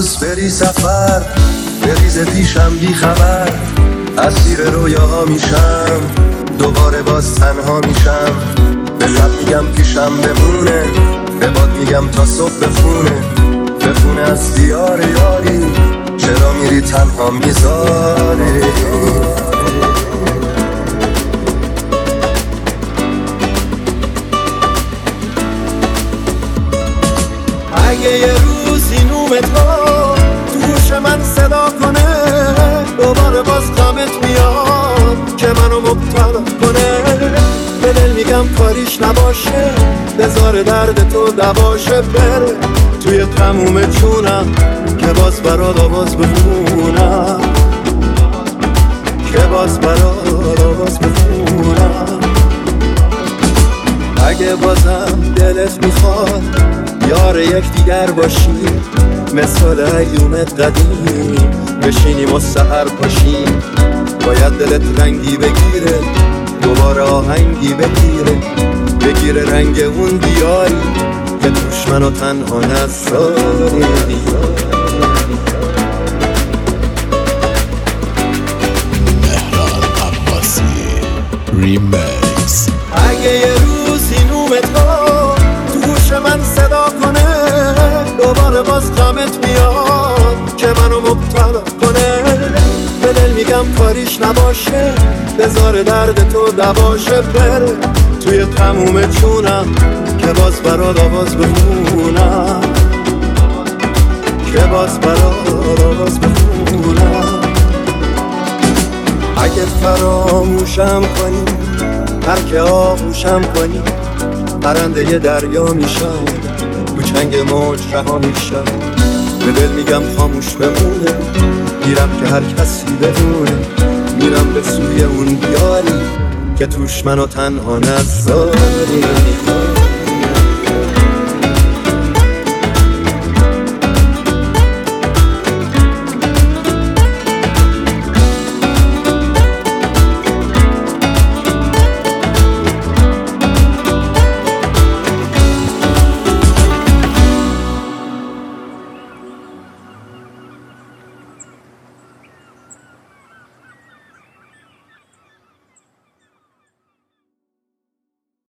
دوست بری سفر، بریز پیشم بی خبر، اسیر رویاها میشم، دوباره باز تنها میشم. به لب میگم پیشم بمونه، به باد میگم تا صبح بخونه از دیار یاری، چرا میری تنها میذاری؟ اگه یه روزی نومت ها تو گوش من صدا کنه، دوباره باز غمت میاد که منو مبتلا کنه. به دل میگم کاریش نباشه، بذار درد تو دواشه، بره توی تموم جونم که باز برات آواز بخونم، که باز برات آواز بخونم. اگه بازم دلت میخواد یار یک دیگر باشیم، مثال ایومت قدیم بشینیم و سحر پاشیم. باید دلت رنگی بگیره، دوباره آهنگی بگیره رنگ اون دیاری که توش منو تنها نذاری. مهران عباسی ریمیکس. اگه یه روزی نومت ها تو گوش من صدا کنه، دوباره باز غمت میاد که منو مبتلا کنه. به دل میگم کاریش نباشه، بذار درد تو دواشه، بره توی تموم جونم که باز برات آواز بخونم، که باز برات آواز بخونم. اگه فراموشم کنی، هر که آغوشم کنی، پرنده ی دریا میشم، تو چنگ موج رها میشم. به دل میگم خاموش بمونه، میرم که هر کسی بدونه، میرم به سوی اون دیاری که توش منو تنها نذاری.